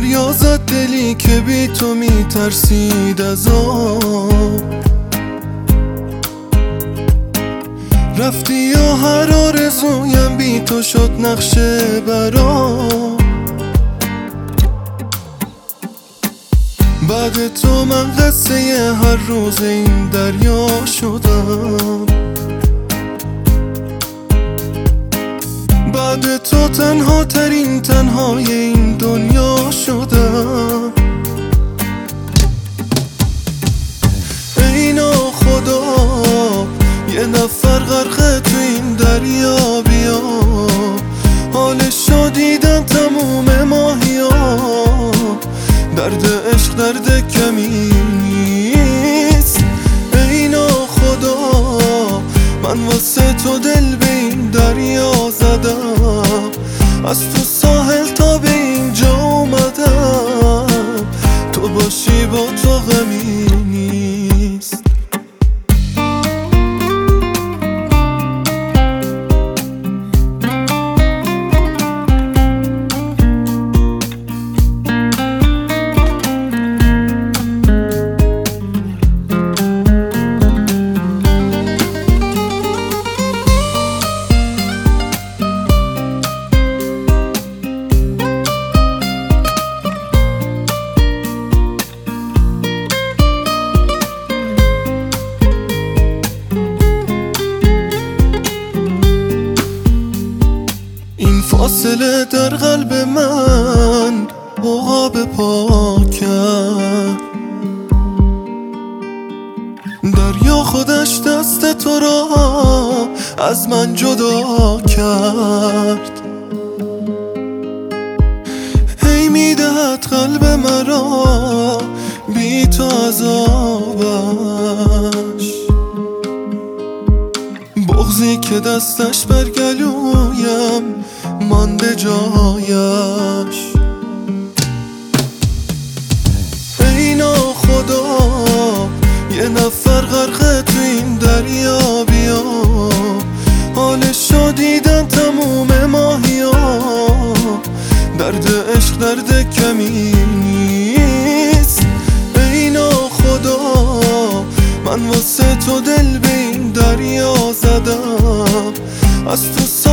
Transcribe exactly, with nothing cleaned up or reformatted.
دریا زد دلی که بی تو میترسید از آب. رفتی و هر آرزویم بی تو شد نقشه برام. بعد تو من قصه هر روز این دریا شدم. بعد تو تنها ترین تنهای این دنیا شدم. ای ناخدا یه نفر غرقه تو این دریا بیا. حالشو دیدن تموم ماهیا. درد عشق درد کمی نیست. ای ناخدا من واسه تو دل به این دریا زدم. از تو ساحل تا به اینجا اومدم. تو باشی با تو غمی نیست. فاصله در قلب من عقاب پا کرد. دریا خودش دست تو را از من جدا کرد. هی میدهد قلب مرا بی تو عذابش. بغضی که دستش بر گلویم مانده جایش. ای ناخدا یه نفر غرقه تو این دریا بیا. حالشو دیدن تموم ماهیا. درد عشق درد کمی نیست. ای ناخدا من واسه تو دل به این دریا زدم. از تو